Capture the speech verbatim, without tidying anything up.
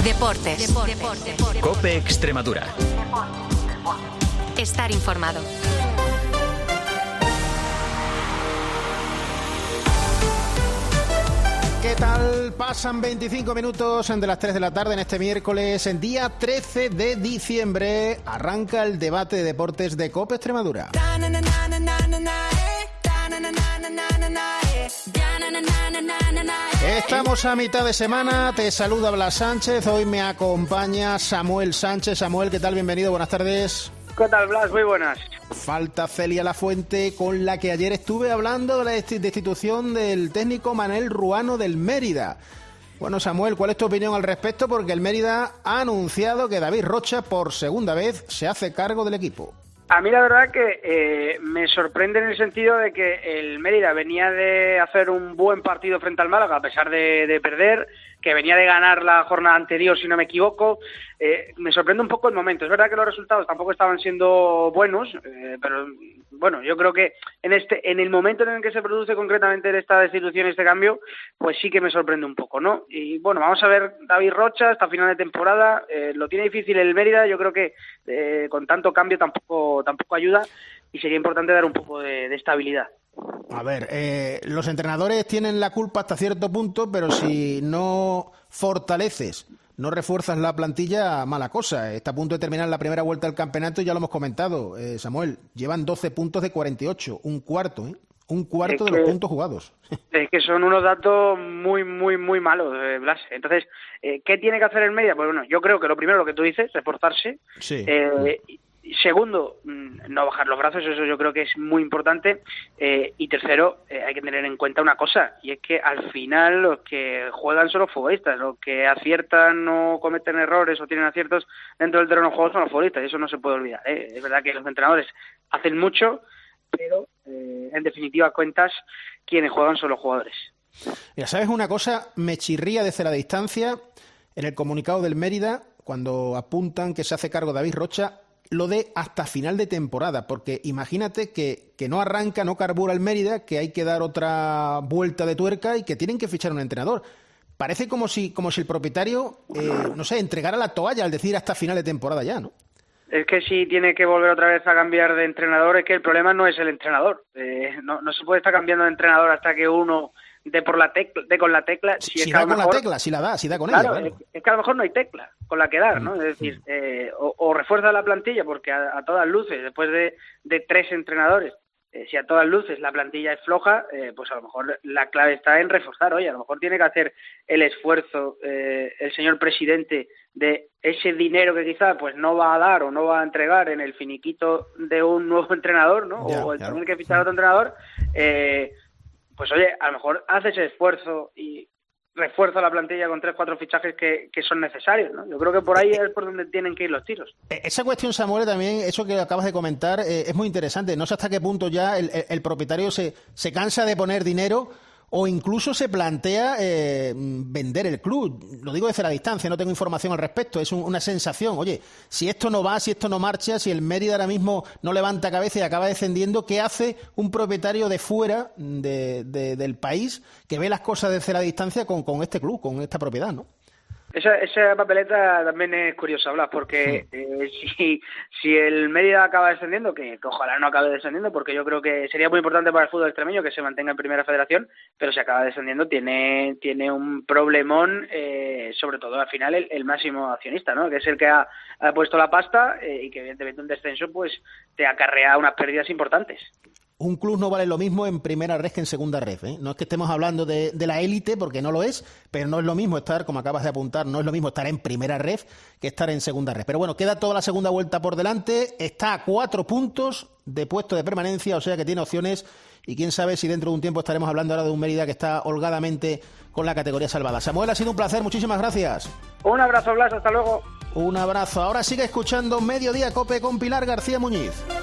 Deportes. Deportes. Deportes. COPE Extremadura. Estar informado. ¿Qué tal? Pasan veinticinco minutos de las tres de la tarde en este miércoles, en día trece de diciembre. Arranca el debate de deportes de COPE Extremadura. Estamos a mitad de semana, te saluda Blas Sánchez, hoy me acompaña Samuel Sánchez. Samuel, ¿qué tal? Bienvenido, buenas tardes. ¿Qué tal, Blas? Muy buenas. Falta Celia Lafuente, con la que ayer estuve hablando de la destitución del técnico Manel Ruano del Mérida. Bueno, Samuel, ¿cuál es tu opinión al respecto? Porque el Mérida ha anunciado que David Rocha, por segunda vez, se hace cargo del equipo. A mí la verdad que eh, me sorprende en el sentido de que el Mérida venía de hacer un buen partido frente al Málaga, a pesar de, de perder, que venía de ganar la jornada anterior, si no me equivoco. Eh, me sorprende un poco el momento. Es verdad que los resultados tampoco estaban siendo buenos, eh, pero bueno, yo creo que en este en el momento en el que se produce concretamente esta destitución y este cambio, pues sí que me sorprende un poco, ¿no? Y bueno, vamos a ver David Rocha hasta final de temporada. Eh, lo tiene difícil el Mérida, yo creo que eh, con tanto cambio tampoco tampoco ayuda y sería importante dar un poco de, de estabilidad. A ver, eh, los entrenadores tienen la culpa hasta cierto punto, pero si no fortaleces, no refuerzas la plantilla, mala cosa. Está a punto de terminar la primera vuelta del campeonato y ya lo hemos comentado, eh, Samuel. Llevan doce puntos de cuarenta y ocho, un cuarto, ¿eh? Un cuarto es de que, los puntos jugados. Es que son unos datos muy, muy, muy malos, eh, Blas. Entonces, eh, ¿qué tiene que hacer el Mérida? Pues bueno, yo creo que lo primero, lo que tú dices, reforzarse. Sí. Eh, Segundo, no bajar los brazos, eso yo creo que es muy importante. Eh, y tercero, eh, hay que tener en cuenta una cosa, y es que al final los que juegan son los futbolistas, los que aciertan o cometen errores o tienen aciertos dentro del terreno de juego son los futbolistas, y eso no se puede olvidar, ¿eh? Es verdad que los entrenadores hacen mucho, pero eh, en definitiva cuentas, quienes juegan son los jugadores. Mira, ¿sabes una cosa? Me chirría desde la distancia en el comunicado del Mérida, cuando apuntan que se hace cargo David Rocha, lo de hasta final de temporada, porque imagínate que, que no arranca, no carbura el Mérida, que hay que dar otra vuelta de tuerca y que tienen que fichar un entrenador. Parece como si como si el propietario, eh, no sé, entregara la toalla al decir hasta final de temporada ya, ¿no? Es que si tiene que volver otra vez a cambiar de entrenador, es que el problema no es el entrenador. Eh, no, no se puede estar cambiando de entrenador hasta que uno de por la tecla, de con la tecla. Si, si si da con mejor, la tecla, si la da, si da con claro, ella. Claro, es, es que a lo mejor no hay tecla con la que dar, ¿no? Es decir, eh, o, o refuerza la plantilla, porque a, a todas luces, después de, de tres entrenadores, eh, si a todas luces la plantilla es floja, eh, pues a lo mejor la clave está en reforzar. Oye, a lo mejor tiene que hacer el esfuerzo eh, el señor presidente de ese dinero que quizá pues no va a dar o no va a entregar en el finiquito de un nuevo entrenador, ¿no? Ya, o el claro. tener que fichar a otro entrenador, eh, pues oye, a lo mejor hace ese esfuerzo y refuerza la plantilla con tres, cuatro fichajes que, que son necesarios, ¿no? Yo creo que por ahí es por donde tienen que ir los tiros. Esa cuestión, Samuel, también, eso que acabas de comentar, eh, es muy interesante. No sé hasta qué punto ya el, el, el propietario se, se cansa de poner dinero o incluso se plantea eh, vender el club. Lo digo desde la distancia, no tengo información al respecto, es un, una sensación. Oye, si esto no va, si esto no marcha, si el Mérida ahora mismo no levanta cabeza y acaba descendiendo, ¿qué hace un propietario de fuera de, de, del país que ve las cosas desde la distancia con, con este club, con esta propiedad, ¿no? Esa, esa papeleta también es curiosa, Blas, porque sí. eh, si, si el Mérida acaba descendiendo, que, que ojalá no acabe descendiendo, porque yo creo que sería muy importante para el fútbol extremeño que se mantenga en Primera Federación, pero si acaba descendiendo tiene tiene un problemón, eh, sobre todo al final el, el máximo accionista, ¿no? Que es el que ha, ha puesto la pasta eh, y que evidentemente un descenso pues te acarrea unas pérdidas importantes. Un club no vale lo mismo en primera red que en segunda red, ¿eh? No es que estemos hablando de, de la élite, porque no lo es, pero no es lo mismo estar, como acabas de apuntar, no es lo mismo estar en primera red que estar en segunda red. Pero bueno, queda toda la segunda vuelta por delante, está a cuatro puntos de puesto de permanencia, o sea que tiene opciones y quién sabe si dentro de un tiempo estaremos hablando ahora de un Mérida que está holgadamente con la categoría salvada. Samuel, ha sido un placer, muchísimas gracias. Un abrazo, Blas, hasta luego. Un abrazo. Ahora sigue escuchando Mediodía Cope con Pilar García Muñiz.